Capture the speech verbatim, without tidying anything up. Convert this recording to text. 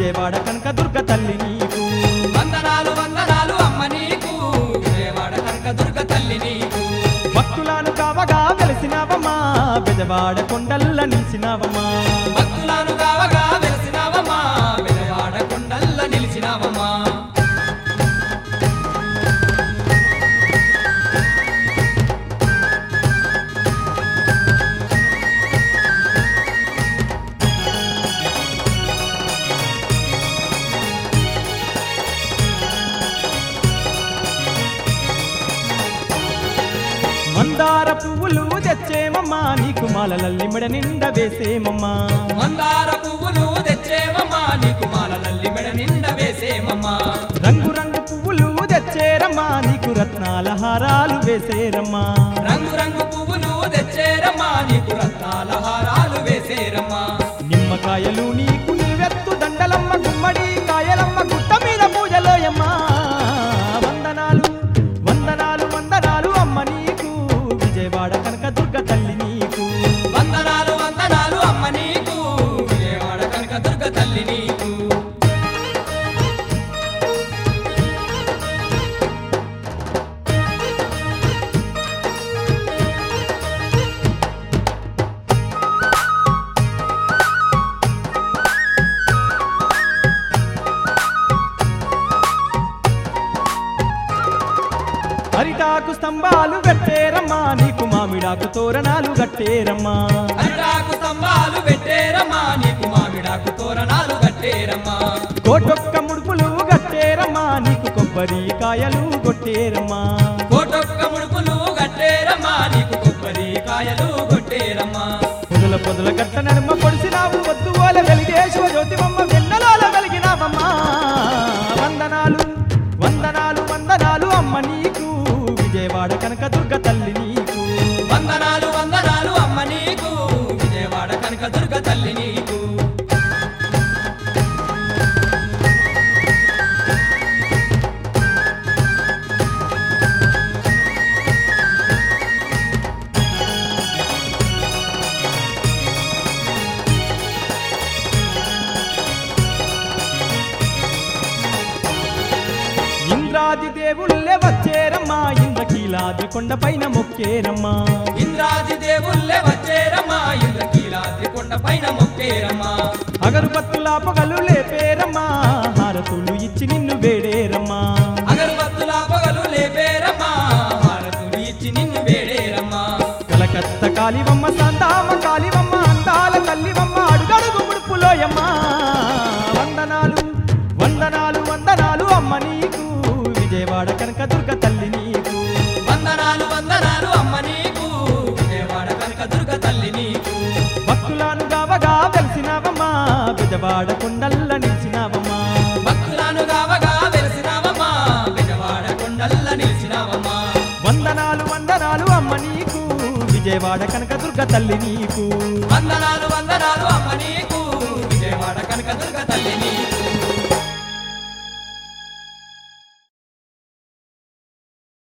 విజయవాడ కనకదుర్గ తల్లి నీకు వందనాలు వందనాలు అమ్మ నీకు విజయవాడ కనకదుర్గ తల్లి నీకు భక్తులను కావగా వెలిసినావమ్మా బెజవాడ కొండల్ల నిలిచినావమ్మా భక్తులను కావగా వెలిసినావమ్మా విజయవాడ కొండల్ల నిలిచినావమ్మా మందార పువ్వులు తెచ్చేమమ్మా నీకు మాలలల్లి మెడ నిండా వేసేమమ్మా మందార పువ్వులు తెచ్చేమమ్మా నీకు మాలలల్లి మెడ నిండా వేసేమమ్మా రంగు రంగు పువ్వులు తెచ్చేరమ్మా నీకు రత్నాల హారాలు వేసేరమ్మా రంగు రంగు పువ్వులు తెచ్చేరమ్మా నీకు రత్నాల హారాలు వేసేరమ్మా నిమ్మకాయలు నీకు నిలువెత్తు దండలమ్మ గుమ్మడి కాయలమ్మ గుట్ట మీద పూజలోయమ్మా వందనాలు వందనాలు వందనాలు అమ్మ నీకు విజయవాడ కనకదుర్గ తల్లి నీకు వందనాలు వందనాలు అమ్మ నీకు విజయవాడ కనకదుర్గ తల్లి నీకు అరిటాకు స్తంభాలు కట్టేరమ్మా నీకు మామిడాకు తోరణాలు కట్టేరమ్మా అరిటాకు స్తంభాలు పెట్టేరమ్మా నీకు మామిడాకు తోరణాలు కట్టేరమ్మా కోటొక్క ముడుపులు కట్టేరమ్మా నీకు కొబ్బరి కాయలు కొట్టేరమ్మా కోటొక్క ముడుపులు కట్టేరమ్మా నీకు కొబ్బరి కాయలు కొట్టేరమ్మా పొదుల పొదుల గట్ట నడుమ పొడిసినావు వద్దు ఓల వెలిగేశ్వ జ్యోతిమమ్మ వెన్నెలాల వెలిగినావమ్మా వందనాలు వందనాలు వందనాలు అమ్మ నీకు విజయవాడ కనకదుర్గ తల్లి నీకు వందనాలు వందనాలు అమ్మ నీకు విజయవాడ కనకదుర్గ తల్లి నీకు ఇంద్రాది దేవుళ్ళే వచ్చేరమ్మా ఇంద్రకీలాద్రి కొండపైన మొక్కేరమ్మా ఇంద్రాది దేవుళ్ళే వచ్చేరమ్మా ఇంద్రకీలాద్రి కొండ పైన మొక్కేరమ్మా అగరుబత్తుల పొగలు లేపేరమ్మా హారతులు ఇచ్చి నిన్ను వేడేరమ్మా అగరబత్తుల పొగలు లేపేరమ్మా హారతులు ఇచ్చి నిన్ను వేడేరమ్మా కలకత్త కాలివమ్మ సంతామ కాలివమ్మ అందాల తల్లివమ్మ అడుగడుగు ముడుపులోయమ్మా వందనాలు వందనాలు వందనాలు అమ్మ నీకు విజయవాడ కనకదుర్గ తల్లి నీకు వందనాలు వందనాలు అమ్మ నీకు విజయవాడ కనకదుర్గ తల్లి నీకు భక్తులను గావగా వెలిసినావమ్మా బెజవాడ కొండల్ల నిలిచినావమ్మా భక్తులను గావగా వెలిసినావమ్మా విజయవాడ కొండల్ల నిలిచినావమ్మా వందనాలు వందనాలు అమ్మ నీకు విజయవాడ కనకదుర్గ తల్లి నీకు వందనాలు వందనాలు అమ్మ నీకు విజయవాడ కనకదుర్గ తల్లి నీకు